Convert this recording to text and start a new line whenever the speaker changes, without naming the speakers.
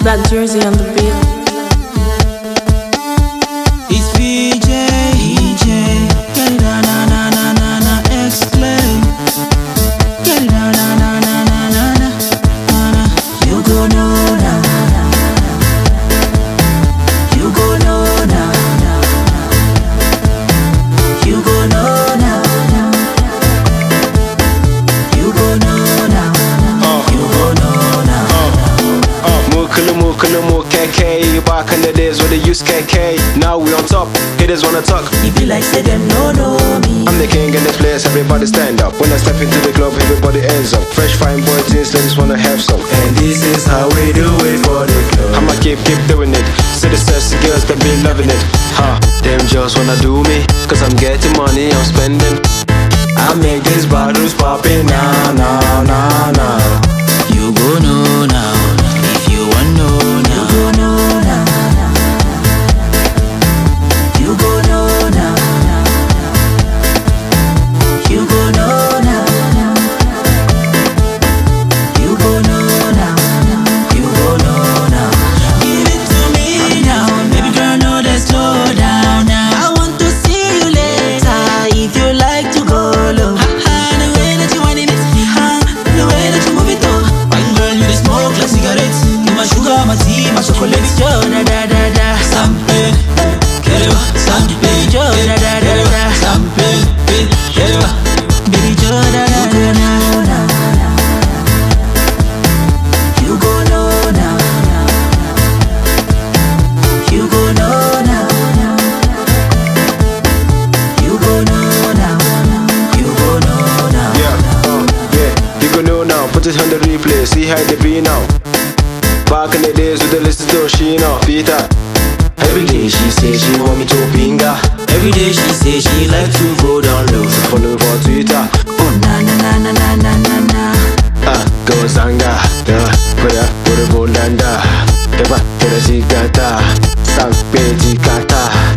Black Jersey on the beat.
It's VJ, get it na na na na na na, explain. Get it na na na na na na na na. You go know now, you go know now, you go know now, you go know now, you go know now.
More KK. Back in the days where they used KK. Now we on top, haters wanna talk.
It be like say them no know me.
I'm the king in this place, everybody stand up. When I step into the club, everybody ends up. Fresh fine boy jeans, ladies wanna have some.
And this is how we do it for the club.
I'ma keep doing it. See the sexy girls that be loving it. Them just wanna do me, cause I'm getting money, I'm spending.
I make these bottles poppin' now, now, now, now. You go know now, if you want know now. You go know now, you go know now, you go know now, you go know now, you go know now. Give it to me now, baby girl, no let's slow down now. I want to see you later, if you like to go low. The way that you want it, the way that you move it, oh. Fine girl, you dey smoke like cigarettes. You my sugar, my tea, my chocolate. Yo, da da da da, something. Kerewa, something. Yo, da da da da, something. Kerewa, baby, yo, da da da da. You go know now, you go know now, you go know now, you go know now.
Yeah, you can know now. Put it on the replay, see how they be now. Back in the days with the list still she know. Peter. Every day she say she want me to pinga.
Every day she say she like to go down low.
Follow for Twitter.
Oh na na na na na na na na.
Go Zanga. Yeah, put a bolanda. Eba, put a zigata. Sang Peti Kata.